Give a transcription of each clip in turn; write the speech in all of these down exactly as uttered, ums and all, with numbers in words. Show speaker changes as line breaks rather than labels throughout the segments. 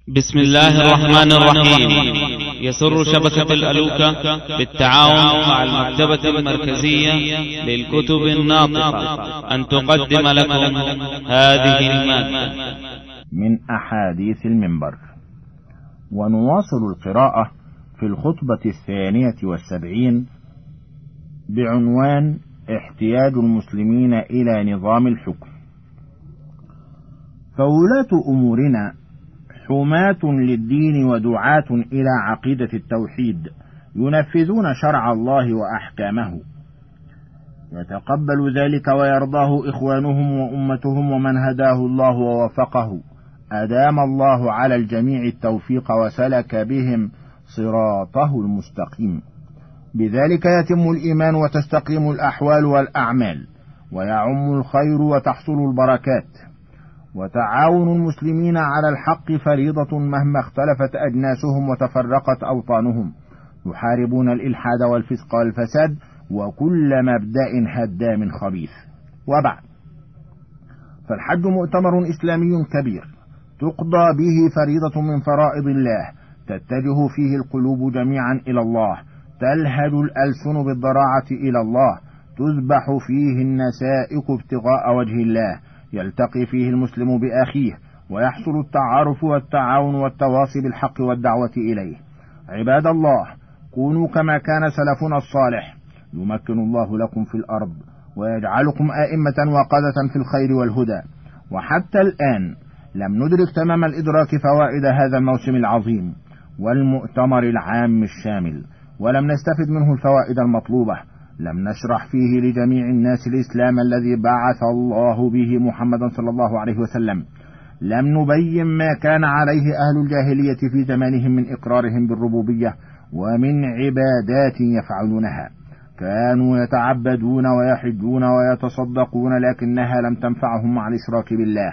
بسم الله الرحمن الرحيم. يسر شبكة الألوكة بالتعاون مع المكتبة المركزية للكتب الناطقة أن تقدم لكم هذه المادة
من أحاديث المنبر. ونواصل القراءة في الخطبة الثانية والسبعين بعنوان احتياج المسلمين إلى نظام الحكم. فولاة أمورنا حماة للدين ودعاة إلى عقيدة التوحيد، ينفذون شرع الله وأحكامه، يتقبل ذلك ويرضاه إخوانهم وأمتهم ومن هداه الله ووفقه، أدام الله على الجميع التوفيق وسلك بهم صراطه المستقيم. بذلك يتم الإيمان وتستقيم الأحوال والأعمال، ويعم الخير وتحصل البركات. وتعاون المسلمين على الحق فريضة مهما اختلفت أجناسهم وتفرقت أوطانهم، يحاربون الإلحاد والفسق والفساد وكل مبدأ هدام خبيث. وبعد، فالحج مؤتمر إسلامي كبير تقضى به فريضة من فرائض الله، تتجه فيه القلوب جميعا إلى الله، تلهج الألسن بالضراعة إلى الله، تذبح فيه النسائك ابتغاء وجه الله، يلتقي فيه المسلم بأخيه، ويحصل التعارف والتعاون والتواصي بالحق والدعوة إليه. عباد الله، كونوا كما كان سلفنا الصالح، يمكن الله لكم في الأرض ويجعلكم آئمة وقادة في الخير والهدى. وحتى الآن لم ندرك تمام الإدراك فوائد هذا الموسم العظيم والمؤتمر العام الشامل، ولم نستفد منه الفوائد المطلوبة. لم نشرح فيه لجميع الناس الإسلام الذي بعث الله به محمدا صلى الله عليه وسلم. لم نبين ما كان عليه أهل الجاهلية في زمانهم من إقرارهم بالربوبية ومن عبادات يفعلونها. كانوا يتعبدون ويحجون ويتصدقون، لكنها لم تنفعهم مع الإشراك بالله.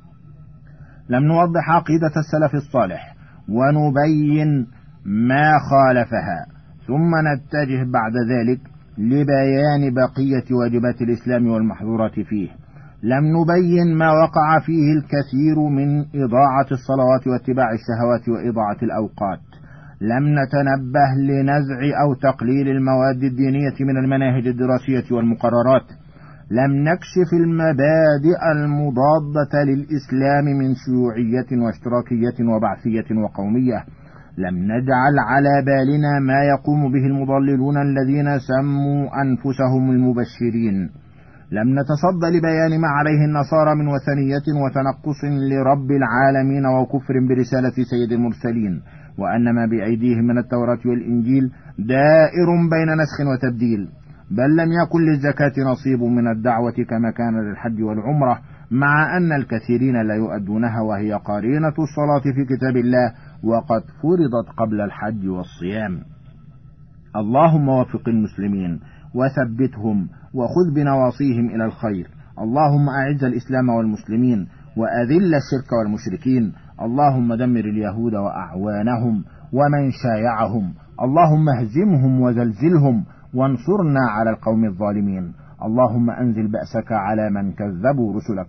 لم نوضح عقيدة السلف الصالح ونبين ما خالفها، ثم نتجه بعد ذلك لبيان بقية واجبات الإسلام والمحظورات فيه. لم نبين ما وقع فيه الكثير من إضاعة الصلوات واتباع الشهوات وإضاعة الأوقات. لم نتنبه لنزع أو تقليل المواد الدينية من المناهج الدراسية والمقررات. لم نكشف المبادئ المضادة للإسلام من شيوعية واشتراكية وبعثية وقومية. لم نجعل على بالنا ما يقوم به المضللون الذين سموا أنفسهم المبشرين. لم نتصد لبيان ما عليه النصارى من وثنية وتنقص لرب العالمين وكفر برسالة سيد المرسلين، وأن ما بأيديهم من التوراة والإنجيل دائر بين نسخ وتبديل. بل لم يكن للزكاة نصيب من الدعوة كما كان للحج والعمرة، مع أن الكثيرين لا يؤدونها، وهي قرينة الصلاة في كتاب الله وقد فرضت قبل الحج والصيام. اللهم وفق المسلمين وثبتهم وخذ بنواصيهم إلى الخير. اللهم أعز الإسلام والمسلمين وأذل الشرك والمشركين. اللهم دمر اليهود وأعوانهم ومن شايعهم. اللهم اهزمهم وزلزلهم وانصرنا على القوم الظالمين. اللهم أنزل بأسك على من كذبوا رسلك.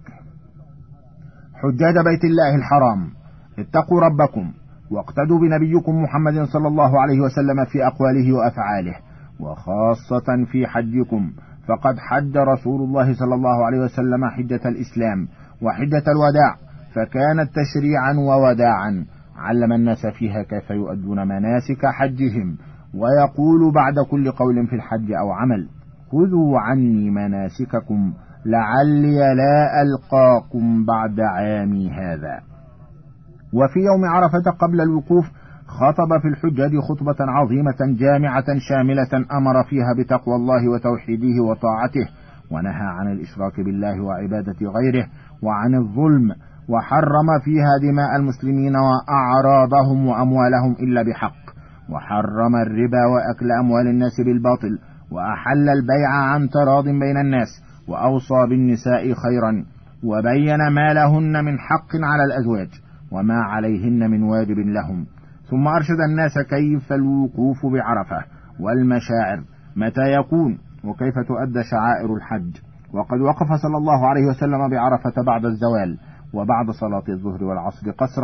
حجاج بيت الله الحرام، اتقوا ربكم واقتدوا بنبيكم محمد صلى الله عليه وسلم في أقواله وأفعاله، وخاصة في حجكم، فقد حج رسول الله صلى الله عليه وسلم حجة الإسلام وحجة الوداع، فكانت تشريعا ووداعا. علم الناس فيها كيف يؤدون مناسك حجهم، ويقول بعد كل قول في الحج أو عمل: خذوا عني مناسككم لعلي لا ألقاكم بعد عامي هذا. وفي يوم عرفة قبل الوقوف خطب في الحجاج خطبة عظيمة جامعة شاملة، أمر فيها بتقوى الله وتوحيده وطاعته، ونهى عن الإشراك بالله وعبادة غيره، وعن الظلم، وحرم فيها دماء المسلمين وأعراضهم وأموالهم إلا بحق، وحرم الربا وأكل أموال الناس بالباطل، وأحل البيع عن تراض بين الناس، وأوصى بالنساء خيرا، وبين ما لهن من حق على الأزواج وما عليهن من واجب لهم. ثم أرشد الناس كيف الوقوف بعرفة والمشاعر، متى يكون، وكيف تؤدى شعائر الحج. وقد وقف صلى الله عليه وسلم بعرفة بعد الزوال وبعد صلاة الظهر والعصر قصرا،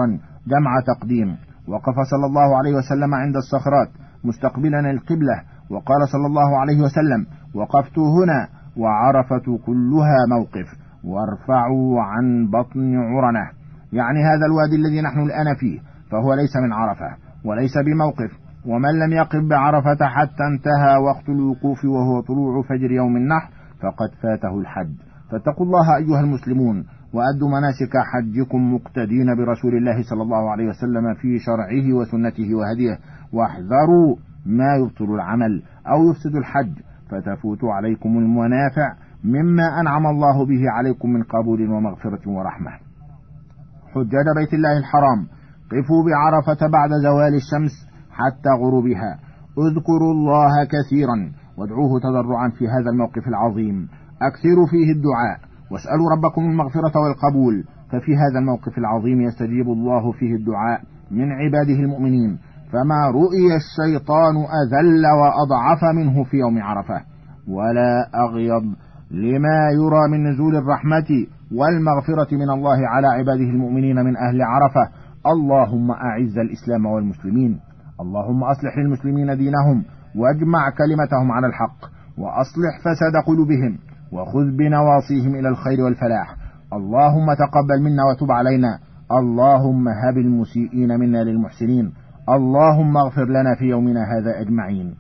جمع تقديم. وقف صلى الله عليه وسلم عند الصخرات مستقبلا القبلة، وقال صلى الله عليه وسلم: وقفت هنا وعرفة كلها موقف، وارفعوا عن بطن عرنة، يعني هذا الوادي الذي نحن الآن فيه، فهو ليس من عرفة وليس بموقف. ومن لم يقف بعرفة حتى انتهى وقت الوقوف وهو طلوع فجر يوم النحر فقد فاته الحج. فاتقوا الله أيها المسلمون، وأدوا مناسك حجكم مقتدين برسول الله صلى الله عليه وسلم في شرعه وسنته وهديه، واحذروا ما يبطل العمل أو يفسد الحج فتفوت عليكم المنافع مما أنعم الله به عليكم من قبول ومغفرة ورحمة. حجاج بيت الله الحرام، قفوا بعرفة بعد زوال الشمس حتى غروبها، اذكروا الله كثيرا وادعوه تضرعا في هذا الموقف العظيم، أكثروا فيه الدعاء واسألوا ربكم المغفرة والقبول، ففي هذا الموقف العظيم يستجيب الله فيه الدعاء من عباده المؤمنين، فما رؤي الشيطان أذل وأضعف منه في يوم عرفة، ولا أغيض لما يرى من نزول الرحمة والمغفرة من الله على عباده المؤمنين من أهل عرفة. اللهم أعز الإسلام والمسلمين، اللهم أصلح للمسلمين دينهم واجمع كلمتهم على الحق، وأصلح فساد قلوبهم وخذ بنواصيهم إلى الخير والفلاح. اللهم تقبل منا وتب علينا، اللهم هب المسيئين منا للمحسنين، اللهم اغفر لنا في يومنا هذا أجمعين.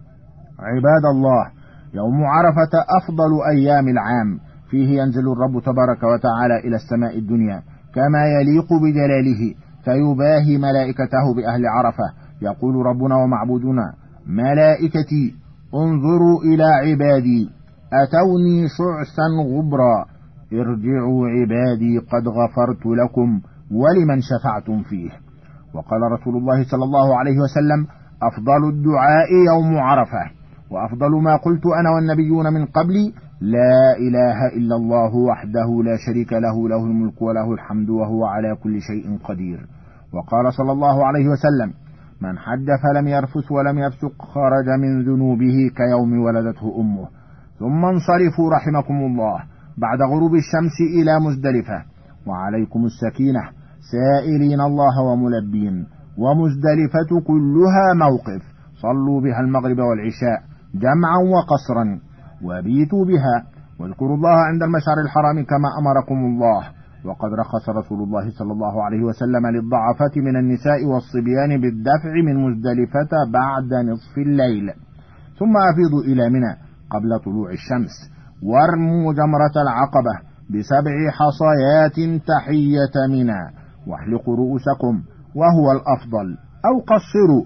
عباد الله، يوم عرفة أفضل أيام العام، فيه ينزل الرب تبارك وتعالى إلى السماء الدنيا كما يليق بجلاله، فيباهي ملائكته بأهل عرفة، يقول ربنا ومعبودنا: ملائكتي انظروا إلى عبادي أتوني شعثا غبرا، ارجعوا عبادي قد غفرت لكم ولمن شفعتم فيه. وقال رسول الله صلى الله عليه وسلم: أفضل الدعاء يوم عرفة، وأفضل ما قلت أنا والنبيون من قبلي: لا إله إلا الله وحده لا شريك له، له الملك وله الحمد وهو على كل شيء قدير. وقال صلى الله عليه وسلم: من حج فلم يرفث ولم يفسق خرج من ذنوبه كيوم ولدته أمه. ثم انصرفوا رحمكم الله بعد غروب الشمس إلى مزدلفة، وعليكم السكينة سائلين الله وملبين، ومزدلفة كلها موقف، صلوا بها المغرب والعشاء جمعا وقصرا، وبيتوا بها، واذكروا الله عند المشعر الحرام كما أمركم الله. وقد رخص رسول الله صلى الله عليه وسلم للضعفة من النساء والصبيان بالدفع من مزدلفة بعد نصف الليل. ثم أفيضوا إلى منى قبل طلوع الشمس، وارموا جمرة العقبة بسبع حصيات تحية منى، واحلقوا رؤوسكم وهو الأفضل، أو قصروا.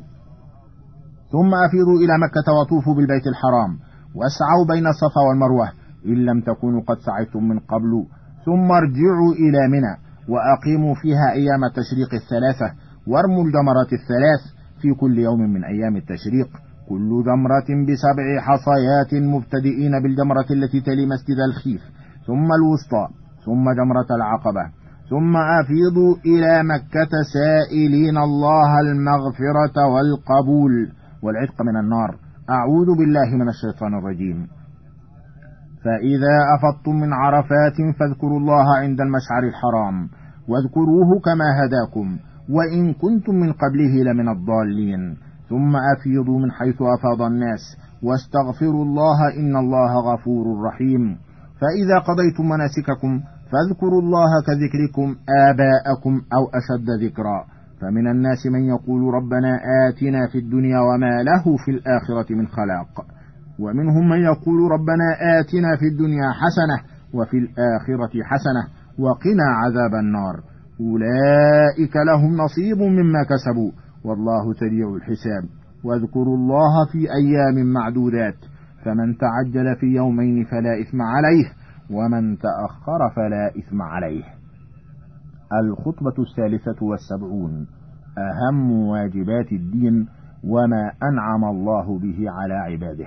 ثم أفيضوا إلى مكة وطوفوا بالبيت الحرام، واسعوا بين الصفا والمروة إن لم تكونوا قد سعيتم من قبل، ثم ارجعوا إلى منى وأقيموا فيها أيام التشريق الثلاثة، وارموا الجمرات الثلاث في كل يوم من أيام التشريق، كل جمرة بسبع حصيات، مبتدئين بالجمرة التي تلي مسجد الخيف، ثم الوسطى، ثم جمرة العقبة، ثم أفيضوا إلى مكة سائلين الله المغفرة والقبول والعتق من النار. أعوذ بالله من الشيطان الرجيم. فإذا أفضتم من عرفات فاذكروا الله عند المشعر الحرام، واذكروه كما هداكم وإن كنتم من قبله لمن الضالين، ثم أفيضوا من حيث أفاض الناس، واستغفروا الله إن الله غفور رحيم. فإذا قضيتم مناسككم فاذكروا الله كذكركم آباءكم أو أشد ذكرا، فمن الناس من يقول ربنا آتنا في الدنيا وما له في الآخرة من خلاق، ومنهم من يقول ربنا آتنا في الدنيا حسنة وفي الآخرة حسنة وقنا عذاب النار. أولئك لهم نصيب مما كسبوا والله سريع الحساب. واذكروا الله في أيام معدودات، فمن تعجل في يومين فلا إثم عليه، ومن تأخر فلا إثم عليه. الخطبة الثالثة والسبعون: أهم واجبات الدين وما أنعم الله به على عباده.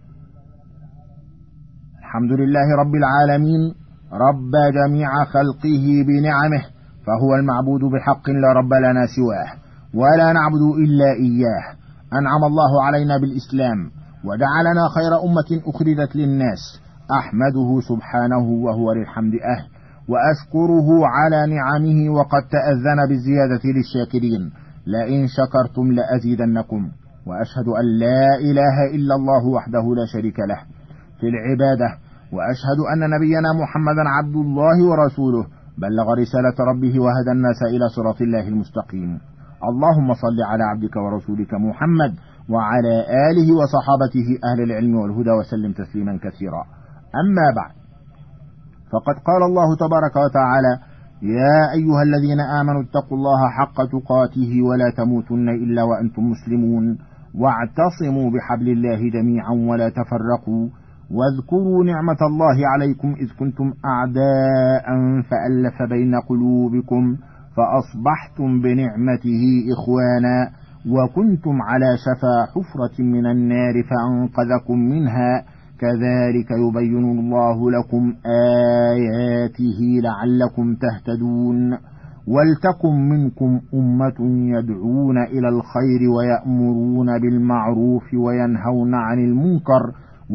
الحمد لله رب العالمين، رب جميع خلقه بنعمه، فهو المعبود بحق لا رب لنا سواه، ولا نعبد إلا إياه. أنعم الله علينا بالإسلام وجعلنا خير أمة أخرجت للناس، أحمده سبحانه وهو للحمد أهل، وأشكره على نعمه، وقد تأذن بالزيادة للشاكرين: لئن شكرتم لأزيدنكم. وأشهد أن لا إله إلا الله وحده لا شريك له في العبادة، وأشهد أن نبينا محمدا عبد الله ورسوله، بلغ رسالة ربه وهدى الناس إلى صراط الله المستقيم. اللهم صل على عبدك ورسولك محمد وعلى آله وصحابته أهل العلم والهدى وسلم تسليما كثيرا. أما بعد، فقد قال الله تبارك وتعالى: يا أيها الذين آمنوا اتقوا الله حق تقاته ولا تموتن إلا وأنتم مسلمون، واعتصموا بحبل الله جميعا ولا تفرقوا، واذكروا نعمة الله عليكم إذ كنتم أعداء فألف بين قلوبكم فأصبحتم بنعمته إخوانا، وكنتم على شفا حفرة من النار فأنقذكم منها، كذلك يبين الله لكم آياته لعلكم تهتدون. ولتكن منكم أمة يدعون إلى الخير ويأمرون بالمعروف وينهون عن المنكر،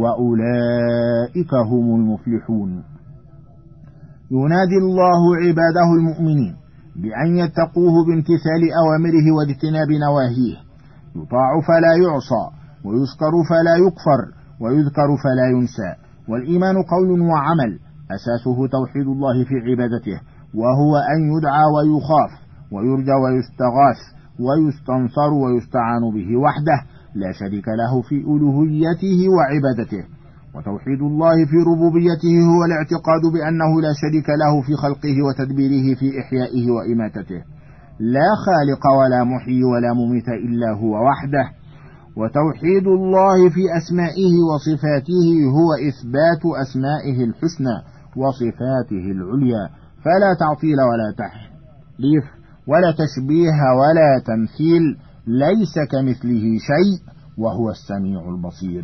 وأولئك هم المفلحون. ينادي الله عباده المؤمنين بأن يتقوه بامتثال أوامره واجتناب نواهيه، يطاع فلا يعصى، ويشكر فلا يكفر، ويذكر فلا ينسى. والإيمان قول وعمل، أساسه توحيد الله في عبادته، وهو أن يدعى ويخاف ويرجى ويستغاث ويستنصر ويستعان به وحده لا شريك له في ألوهيته وعبادته. وتوحيد الله في ربوبيته هو الاعتقاد بأنه لا شريك له في خلقه وتدبيره في إحيائه وإماتته، لا خالق ولا محيي ولا مميت إلا هو وحده. وتوحيد الله في أسمائه وصفاته هو إثبات أسمائه الحسنى وصفاته العليا، فلا تعطيل ولا تحريف ولا تشبيه ولا تمثيل، ليس كمثله شيء وهو السميع البصير.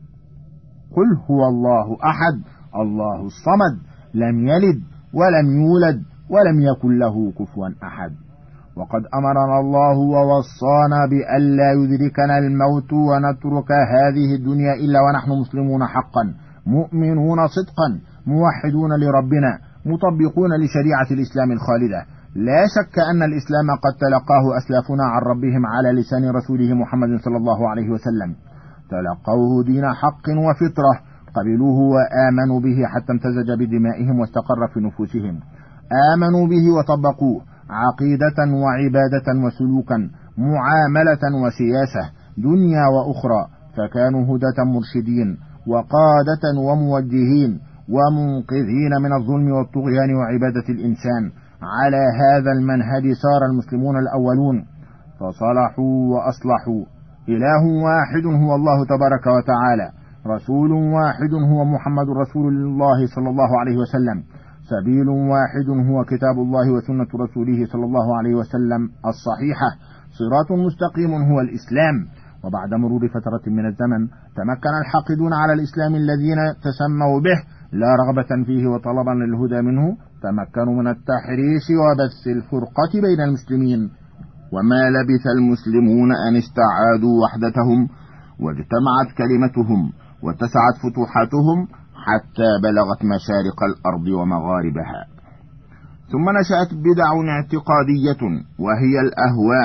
قل هو الله أحد الله الصمد، لم يلد ولم يولد ولم يكن له كفوا أحد. وقد أمرنا الله ووصانا بألا يدركنا الموت ونترك هذه الدنيا إلا ونحن مسلمون حقا، مؤمنون صدقا، موحدون لربنا، مطبقون لشريعة الإسلام الخالدة. لا شك أن الإسلام قد تلقاه أسلافنا عن ربهم على لسان رسوله محمد صلى الله عليه وسلم، تلقوه دين حق وفطرة، قبلوه وآمنوا به حتى امتزج بدمائهم واستقر في نفوسهم، آمنوا به وطبقوه عقيدة وعبادة وسلوكا، معاملة وسياسة، دنيا وأخرى، فكانوا هداة مرشدين وقادة وموجهين ومنقذين من الظلم والطغيان وعبادة الإنسان. على هذا المنهج سار المسلمون الأولون فصلحوا وأصلحوا. إله واحد هو الله تبارك وتعالى، رسول واحد هو محمد رسول الله صلى الله عليه وسلم، سبيل واحد هو كتاب الله وسنة رسوله صلى الله عليه وسلم الصحيحة، صراط مستقيم هو الإسلام. وبعد مرور فترة من الزمن تمكن الحاقدون على الإسلام الذين تسموا به لا رغبة فيه وطلبا للهدى منه، تمكنوا من التحريش وبث الفرقة بين المسلمين. وما لبث المسلمون أن استعادوا وحدتهم واجتمعت كلمتهم واتسعت فتوحاتهم حتى بلغت مشارق الأرض ومغاربها. ثم نشأت بدع اعتقادية وهي الأهواء،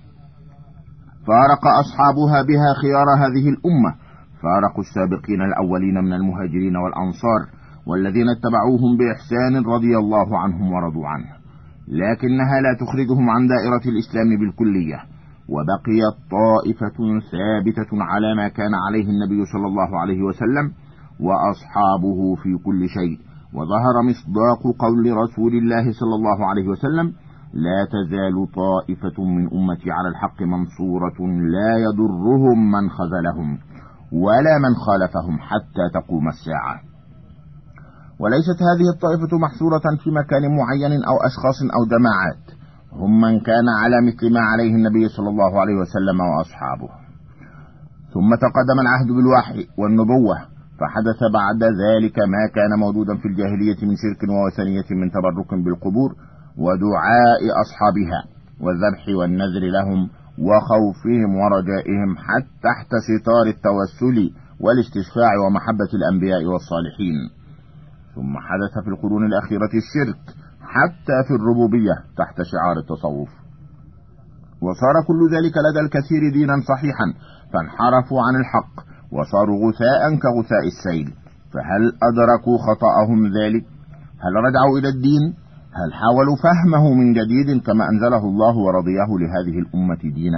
فارق أصحابها بها خيار هذه الأمة، فارقوا السابقين الأولين من المهاجرين والأنصار والذين اتبعوهم بإحسان رضي الله عنهم ورضوا عنه، لكنها لا تخرجهم عن دائرة الإسلام بالكلية. وبقيت طائفة ثابتة على ما كان عليه النبي صلى الله عليه وسلم وأصحابه في كل شيء. وظهر مصداق قول رسول الله صلى الله عليه وسلم: لا تزال طائفة من أمتي على الحق منصورة لا يضرهم من خذلهم ولا من خالفهم حتى تقوم الساعة. وليست هذه الطائفة محصورة في مكان معين أو أشخاص أو جماعات، هم من كان على مثل ما عليه النبي صلى الله عليه وسلم وأصحابه. ثم تقدم العهد بالوحي والنبوة، فحدث بعد ذلك ما كان موجودا في الجاهلية من شرك ووثنية، من تبرك بالقبور ودعاء أصحابها والذبح والنذر لهم وخوفهم ورجائهم، حتى تحت ستار التوسل والاستشفاع ومحبة الأنبياء والصالحين. ثم حدث في القرون الأخيرة الشرك حتى في الربوبية تحت شعار التصوف، وصار كل ذلك لدى الكثير دينا صحيحا، فانحرفوا عن الحق وصاروا غثاء كغثاء السيل. فهل أدركوا خطأهم ذلك؟ هل رجعوا إلى الدين؟ هل حاولوا فهمه من جديد كما أنزله الله ورضيه لهذه الأمة دينا؟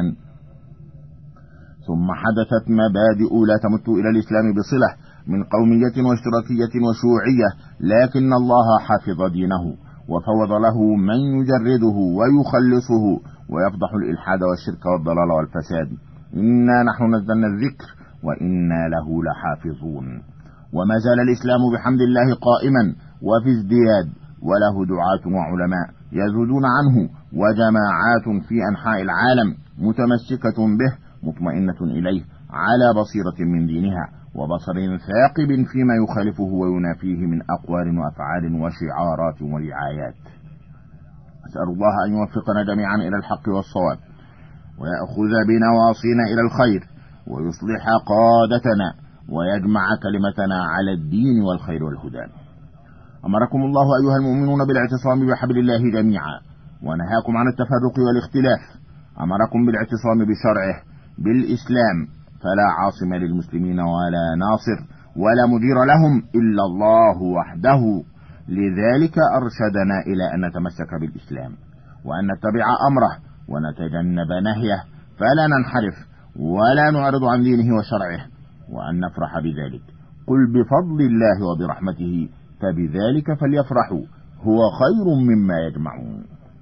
ثم حدثت مبادئ لا تمت إلى الإسلام بصلة من قومية واشتراكية وشيوعية، لكن الله حفظ دينه وفوض له من يجرده ويخلصه ويفضح الإلحاد والشرك والضلال والفساد. إنا نحن نزلنا الذكر وإنا له لحافظون. وما زال الإسلام بحمد الله قائما وفي ازدياد، وله دعاة وعلماء يذودون عنه، وجماعات في أنحاء العالم متمسكة به مطمئنة إليه على بصيرة من دينها وبصر ثاقب فيما يخالفه وينافيه من أقوال وأفعال وشعارات ورعايات. أسأل الله أن يوفقنا جميعا إلى الحق والصواب، ويأخذ بنواصينا إلى الخير، ويصلح قادتنا، ويجمع كلمتنا على الدين والخير والهدى. أمركم الله أيها المؤمنون بالاعتصام بحبل الله جميعا، ونهاكم عن التفرق والاختلاف. أمركم بالاعتصام بشرعه بالإسلام، فلا عاصم للمسلمين ولا ناصر ولا مدير لهم إلا الله وحده. لذلك أرشدنا إلى أن نتمسك بالإسلام، وأن نتبع أمره ونتجنب نهيه، فلا ننحرف ولا نعرض عن دينه وشرعه، وأن نفرح بذلك. قل بفضل الله وبرحمته فبذلك فليفرحوا هو خير مما يجمعون.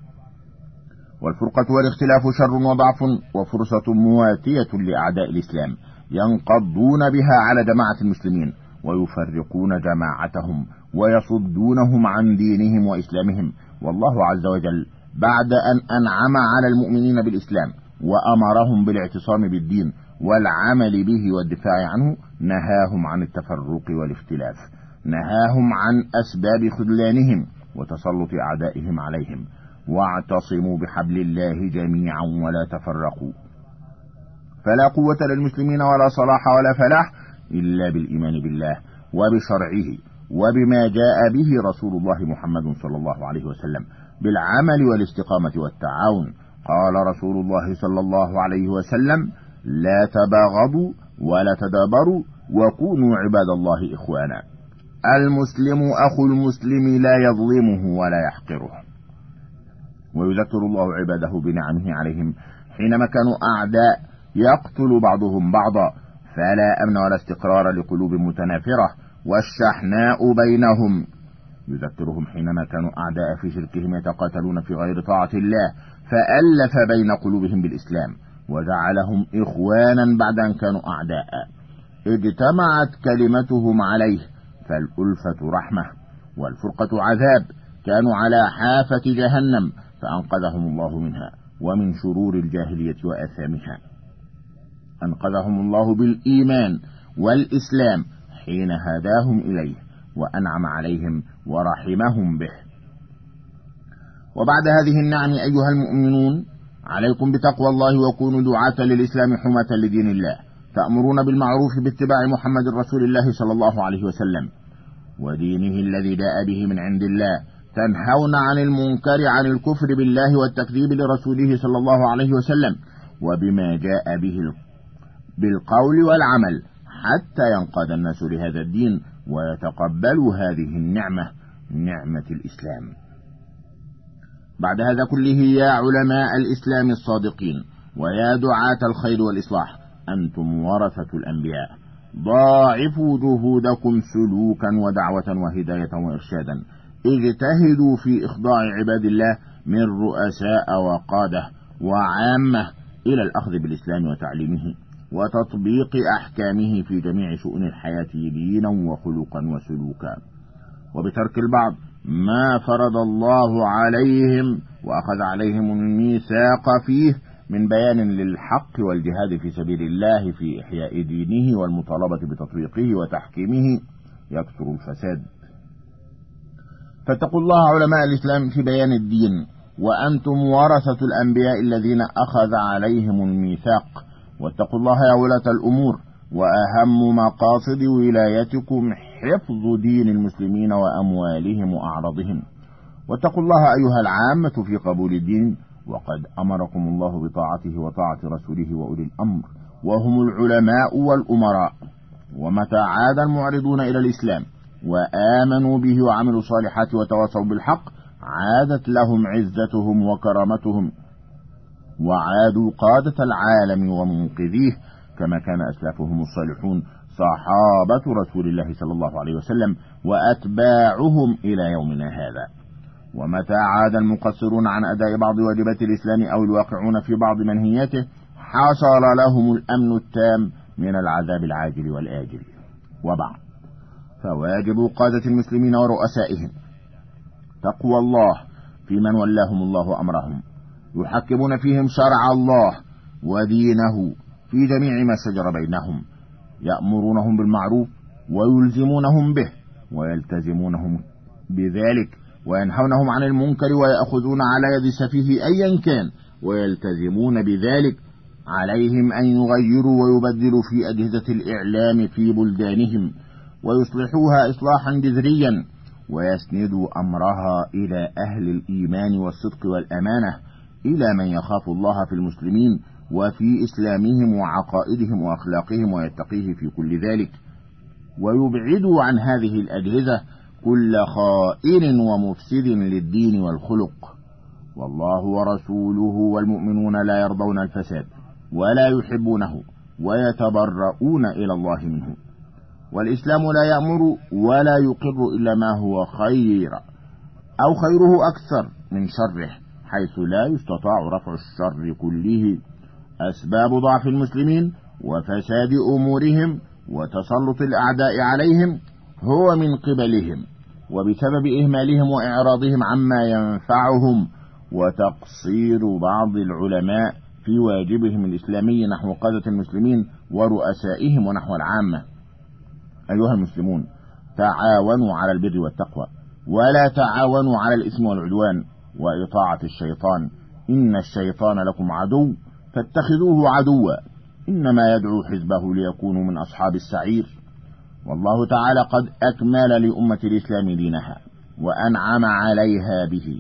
والفرقة والاختلاف شر وضعف وفرصة مواتية لأعداء الإسلام، ينقضون بها على جماعة المسلمين ويفرقون جماعتهم ويصدونهم عن دينهم وإسلامهم. والله عز وجل بعد أن أنعم على المؤمنين بالإسلام وأمرهم بالاعتصام بالدين والعمل به والدفاع عنه، نهاهم عن التفرق والاختلاف، نهاهم عن أسباب خذلانهم وتسلط أعدائهم عليهم. واعتصموا بحبل الله جميعا ولا تفرقوا، فلا قوة للمسلمين ولا صلاح ولا فلاح إلا بالإيمان بالله وبشرعه وبما جاء به رسول الله محمد صلى الله عليه وسلم، بالعمل والاستقامة والتعاون. قال رسول الله صلى الله عليه وسلم: لا تباغضوا ولا تدابروا وكونوا عباد الله إخوانا. المسلم أخو المسلم لا يظلمه ولا يحقره. ويذكر الله عباده بنعمه عليهم حينما كانوا أعداء يقتل بعضهم بعضا، فلا أمن ولا استقرار لقلوب متنافرة والشحناء بينهم. يذكرهم حينما كانوا أعداء في شركهم يتقاتلون في غير طاعة الله، فألف بين قلوبهم بالإسلام وجعلهم إخوانا بعد أن كانوا أعداء. اجتمعت كلمتهم عليه، فالألفة رحمة والفرقة عذاب. كانوا على حافة جهنم فأنقذهم الله منها ومن شرور الجاهلية وآثامها. أنقذهم الله بالإيمان والإسلام حين هداهم إليه وأنعم عليهم ورحمهم به. وبعد هذه النعم أيها المؤمنون، عليكم بتقوى الله وكونوا دعاة للإسلام حماة لدين الله، تأمرون بالمعروف باتباع محمد رسول الله صلى الله عليه وسلم ودينه الذي جاء به من عند الله، تنهون عن المنكر عن الكفر بالله والتكذيب لرسوله صلى الله عليه وسلم وبما جاء به بالقول والعمل، حتى ينقاد الناس لهذا الدين ويتقبلوا هذه النعمة، نعمة الإسلام. بعد هذا كله يا علماء الإسلام الصادقين ويا دعاة الخير والإصلاح، أنتم ورثة الأنبياء، ضاعفوا جهودكم سلوكا ودعوة وهداية وإرشادا. اجتهدوا في إخضاع عباد الله من رؤساء وقادة وعامة إلى الأخذ بالإسلام وتعليمه وتطبيق أحكامه في جميع شؤون الحياة دينا وخلقا وسلوكا، وبترك البعض ما فرض الله عليهم وأخذ عليهم الميثاق فيه من بيان للحق والجهاد في سبيل الله في إحياء دينه والمطالبة بتطبيقه وتحكيمه، يكثر الفساد. فاتقوا الله علماء الإسلام في بيان الدين، وأنتم ورثة الأنبياء الذين أخذ عليهم الميثاق. واتقوا الله يا ولاة الأمور، وأهم مقاصد ولايتكم حفظ دين المسلمين وأموالهم وأعراضهم. واتقوا الله أيها العامة في قبول الدين، وقد أمركم الله بطاعته وطاعة رسوله وأولي الأمر وهم العلماء والأمراء. ومتى عاد المعرضون إلى الإسلام وآمنوا به وعملوا الصالحات وتواصوا بالحق عادت لهم عزتهم وكرامتهم، وعادوا قادة العالم ومنقذيه كما كان أسلافهم الصالحون صحابة رسول الله صلى الله عليه وسلم وأتباعهم إلى يومنا هذا. ومتى عاد المقصرون عن أداء بعض واجبات الإسلام أو الواقعون في بعض منهياته حصل لهم الأمن التام من العذاب العاجل والآجل. وبعد، فواجب قادة المسلمين ورؤسائهم تقوى الله في من ولاهم الله أمرهم، يحكمون فيهم شرع الله ودينه في جميع ما شجر بينهم، يأمرونهم بالمعروف ويلزمونهم به ويلتزمونهم بذلك، وينهونهم عن المنكر ويأخذون على يد سفيه أيا كان ويلتزمون بذلك. عليهم أن يغيروا ويبدلوا في أجهزة الإعلام في بلدانهم ويصلحوها إصلاحا جذريا، ويسندوا أمرها إلى أهل الإيمان والصدق والأمانة، إلى من يخاف الله في المسلمين وفي إسلامهم وعقائدهم وأخلاقهم ويتقيه في كل ذلك، ويبعدوا عن هذه الأجهزة كل خائن ومفسد للدين والخلق. والله ورسوله والمؤمنون لا يرضون الفساد ولا يحبونه ويتبرؤون إلى الله منه. والإسلام لا يأمر ولا يقر إلا ما هو خير أو خيره أكثر من شره، حيث لا يستطاع رفع الشر كله. أسباب ضعف المسلمين وفساد أمورهم وتسلط الأعداء عليهم هو من قبلهم، وبسبب إهمالهم وإعراضهم عما ينفعهم وتقصير بعض العلماء في واجبهم الإسلامي نحو قادة المسلمين ورؤسائهم ونحو العامة. أيها المسلمون، تعاونوا على البر والتقوى ولا تعاونوا على الإثم والعدوان وإطاعة الشيطان، إن الشيطان لكم عدو فاتخذوه عدوا، إنما يدعو حزبه ليكونوا من أصحاب السعير. والله تعالى قد أكمل لأمة الإسلام دينها وأنعم عليها به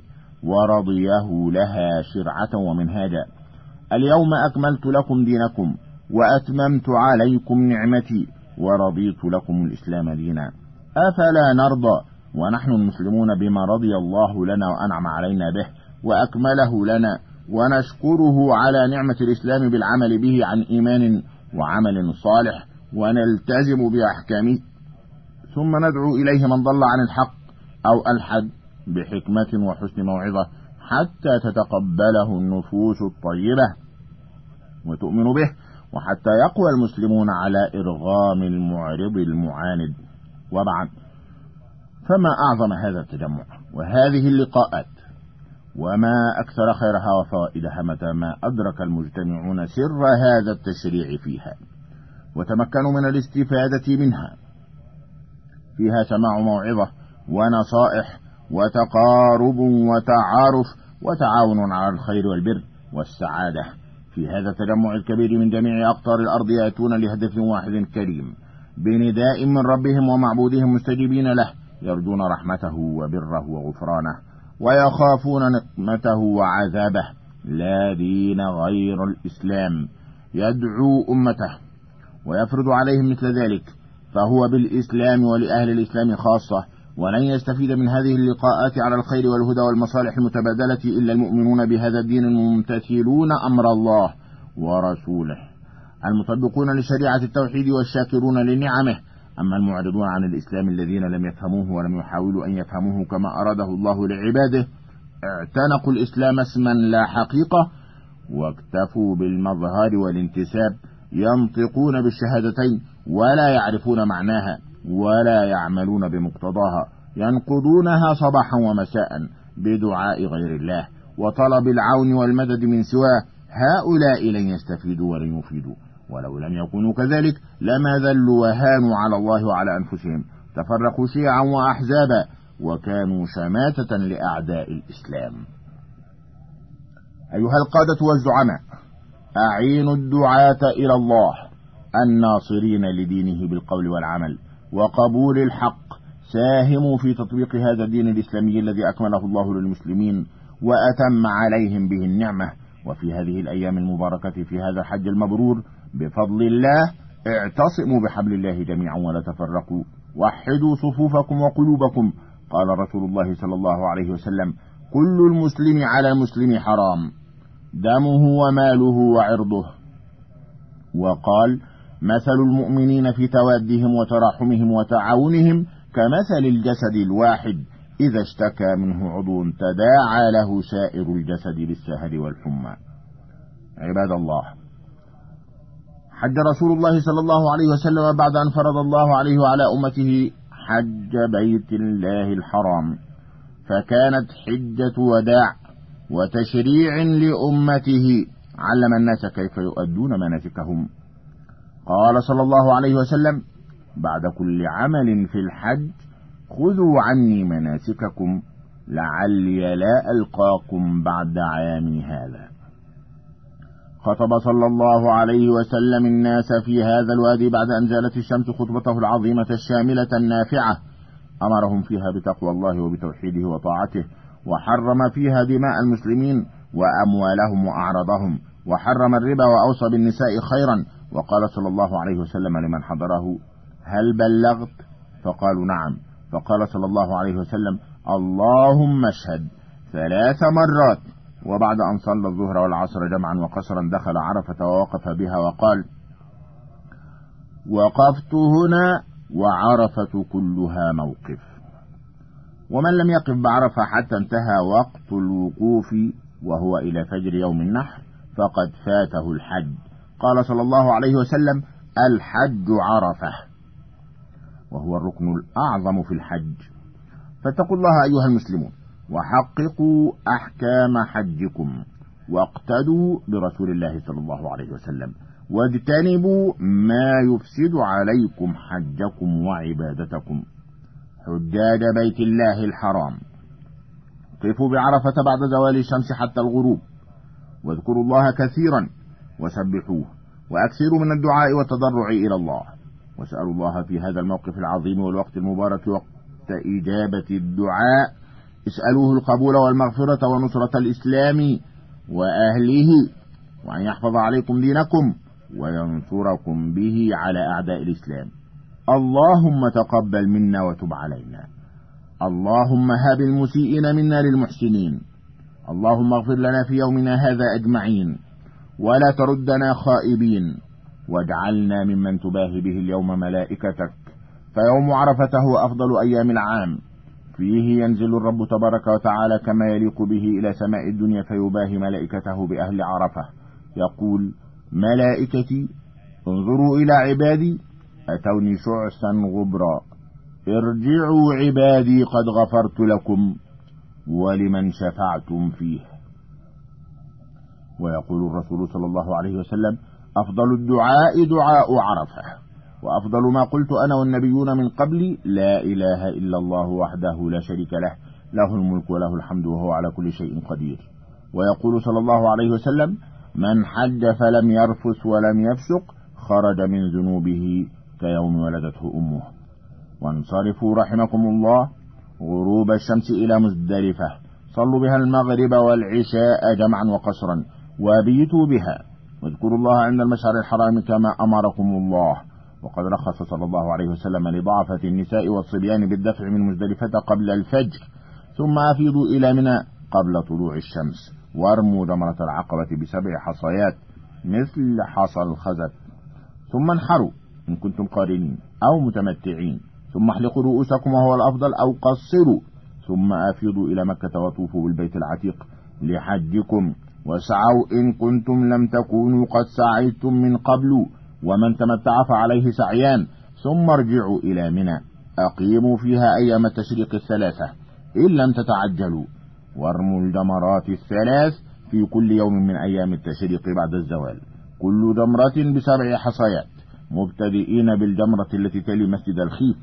ورضيه لها شرعة ومنهاجا. اليوم أكملت لكم دينكم وأتممت عليكم نعمتي ورضيت لكم الإسلام دينا. أفلا نرضى ونحن المسلمون بما رضي الله لنا وأنعم علينا به وأكمله لنا، ونشكره على نعمة الإسلام بالعمل به عن إيمان وعمل صالح، ونلتزم بأحكامه، ثم ندعو إليه من ضل عن الحق أو ألحد بحكمة وحسن موعظة حتى تتقبله النفوس الطيبة وتؤمن به، وحتى يقوى المسلمون على إرغام المعرض المعاند. وبعد، فما أعظم هذا التجمع وهذه اللقاءات، وما أكثر خيرها وفوائدها متى ما أدرك المجتمعون سر هذا التشريع فيها وتمكنوا من الاستفادة منها. فيها سماع موعظة ونصائح وتقارب وتعارف وتعاون على الخير والبر والسعادة. في هذا التجمع الكبير من جميع أقطار الأرض يأتون لهدف واحد كريم بنداء من ربهم ومعبودهم مستجيبين له، يرجون رحمته وبره وغفرانه ويخافون نقمته وعذابه، لا دين غير الإسلام يدعو أمته ويفرض عليهم مثل ذلك، فهو بالإسلام ولأهل الإسلام خاصة. ولن يستفيد من هذه اللقاءات على الخير والهدى والمصالح المتبادلة إلا المؤمنون بهذا الدين الممتثلون أمر الله ورسوله المطبقون لشريعة التوحيد والشاكرون لنعمه. أما المعرضون عن الإسلام الذين لم يفهموه ولم يحاولوا أن يفهموه كما أراده الله لعباده اعتنقوا الإسلام اسما لا حقيقة واكتفوا بالمظهر والانتساب، ينطقون بالشهادتين ولا يعرفون معناها ولا يعملون بمقتضاها، ينقضونها صباحا ومساء بدعاء غير الله وطلب العون والمدد من سواه. هؤلاء لن يستفيدوا ولن يفيدوا، ولو لم يكونوا كذلك لما ذلوا وهانوا على الله وعلى أنفسهم، تفرقوا شيعا وأحزابا وكانوا شماتة لأعداء الإسلام. أيها القادة والزعماء، أعينوا الدعاة إلى الله الناصرين لدينه بالقول والعمل، وقبول الحق ساهموا في تطبيق هذا الدين الإسلامي الذي أكمله الله للمسلمين وأتم عليهم به النعمة. وفي هذه الأيام المباركة في هذا الحج المبرور بفضل الله اعتصموا بحبل الله جميعا ولا تفرقوا، وحدوا صفوفكم وقلوبكم. قال رسول الله صلى الله عليه وسلم: كل المسلم على المسلم حرام، دمه وماله وعرضه. وقال: مثل المؤمنين في توادهم وتراحمهم وتعاونهم كمثل الجسد الواحد إذا اشتكى منه عضو تداعى له سائر الجسد بالسهر والحمى. عباد الله، حج رسول الله صلى الله عليه وسلم بعد أن فرض الله عليه وعلى أمته حج بيت الله الحرام، فكانت حجة وداع وتشريع لأمته، علم الناس كيف يؤدون مناسكهم. قال صلى الله عليه وسلم: بعد كل عمل في الحج خذوا عني مناسككم لعلي لا ألقاكم بعد عامي هذا. خطب صلى الله عليه وسلم الناس في هذا الوادي بعد أن زالت الشمس خطبته العظيمة الشاملة النافعة، أمرهم فيها بتقوى الله وبتوحيده وطاعته، وحرم فيها دماء المسلمين وأموالهم وأعراضهم، وحرم الربا وأوصى بالنساء خيرا. وقال صلى الله عليه وسلم لمن حضره: هل بلغت؟ فقالوا: نعم. فقال صلى الله عليه وسلم: اللهم اشهد ثلاث مرات. وبعد أن صلى الظهر والعصر جمعا وقصرا دخل عرفة ووقف بها وقال: وقفت هنا وعرفة كلها موقف. ومن لم يقف بعرفة حتى انتهى وقت الوقوف وهو إلى فجر يوم النحر فقد فاته الحج. قال صلى الله عليه وسلم: الحج عرفة، وهو الركن الأعظم في الحج. فاتقوا الله أيها المسلمون وحققوا أحكام حجكم، واقتدوا برسول الله صلى الله عليه وسلم، واجتنبوا ما يفسد عليكم حجكم وعبادتكم. حجاج بيت الله الحرام، قفوا بعرفة بعد زوال الشمس حتى الغروب، واذكروا الله كثيرا وسبحوه، وأكثروا من الدعاء والتضرع إلى الله، واسألوا الله في هذا الموقف العظيم والوقت المبارك وقت إجابة الدعاء، اسألوه القبول والمغفرة ونصرة الإسلام وأهله، وأن يحفظ عليكم دينكم وينصركم به على أعداء الإسلام. اللهم تقبل منا وتب علينا، اللهم هب المسيئين منا للمحسنين، اللهم اغفر لنا في يومنا هذا أجمعين، ولا تردنا خائبين، واجعلنا ممن تباهي به اليوم ملائكتك. فيوم عرفة هو أفضل أيام العام، فيه ينزل الرب تبارك وتعالى كما يليق به إلى سماء الدنيا فيباهي ملائكته بأهل عرفة، يقول: ملائكتي انظروا إلى عبادي أتوني شعثا غبرا، ارجعوا عبادي قد غفرت لكم ولمن شفعتم فيه. ويقول الرسول صلى الله عليه وسلم: أفضل الدعاء دعاء عرفة، وأفضل ما قلت أنا والنبيون من قبلي: لا إله إلا الله وحده لا شريك له، له الملك وله الحمد وهو على كل شيء قدير. ويقول صلى الله عليه وسلم: من حج فلم يرفث ولم يفسق خرج من ذنوبه كيوم ولدته أمه. وانصرفوا رحمكم الله غروب الشمس إلى مزدلفة، صلوا بها المغرب والعشاء جمعا وقصرا، وبيتوا بها، واذكروا الله عند المشعر الحرام كما أمركم الله. وقد رخص صلى الله عليه وسلم لضعفة النساء والصبيان بالدفع من مزدلفة قبل الفجر، ثم أفيضوا إلى منى قبل طلوع الشمس، وارموا جمرة العقبة بسبع حصيات مثل حصى الخزف، ثم انحروا إن كنتم قارنين أو متمتعين، ثم احلقوا رؤوسكم وهو الأفضل أو قصروا، ثم أفيضوا إلى مكة وطوفوا بالبيت العتيق لحجكم، وسعوا إن كنتم لم تكونوا قد سعيتم من قبل، ومن تمتع فعليه سعيان، ثم ارجعوا إلى منى أقيموا فيها أيام التشريق الثلاثة إن لم تتعجلوا، وارموا الجمرات الثلاث في كل يوم من أيام التشريق بعد الزوال، كل جمرة بسبع حصيات، مبتدئين بالجمرة التي تلي مسجد الخيف،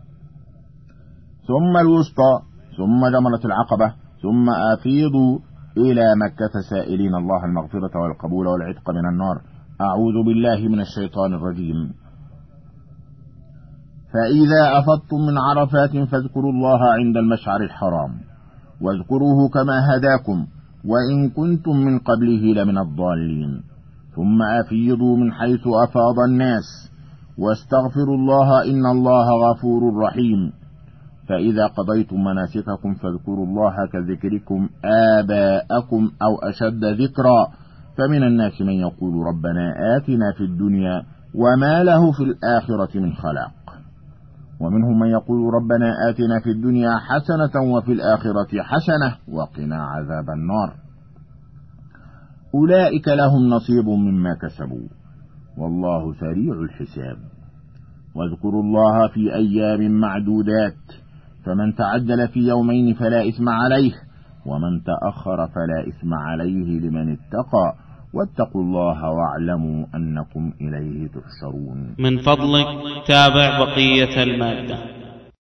ثم الوسطى، ثم جمرة العقبة، ثم أفيضوا إلى مكة سائلين الله المغفرة والقبول والعتق من النار. أعوذ بالله من الشيطان الرجيم. فإذا أفضتم من عرفات فاذكروا الله عند المشعر الحرام، واذكروه كما هداكم وإن كنتم من قبله لمن الضالين، ثم أفيضوا من حيث أفاض الناس، واستغفروا الله إن الله غفور رحيم. فإذا قضيتم مناسككم فاذكروا الله كذكركم آباءكم أو أشد ذكرا، فمن الناس من يقول ربنا آتنا في الدنيا وما له في الآخرة من خلاق، ومنهم من يقول ربنا آتنا في الدنيا حسنة وفي الآخرة حسنة وقنا عذاب النار. أولئك لهم نصيب مما كسبوا والله سريع الحساب. واذكروا الله في أيام معدودات، فمن تعجل في يومين فلا إثم عليه، ومن تأخر فلا إثم عليه لمن اتقى، واتقوا الله واعلموا أنكم إليه تحشرون.
من فضلك تابع بقية المادة.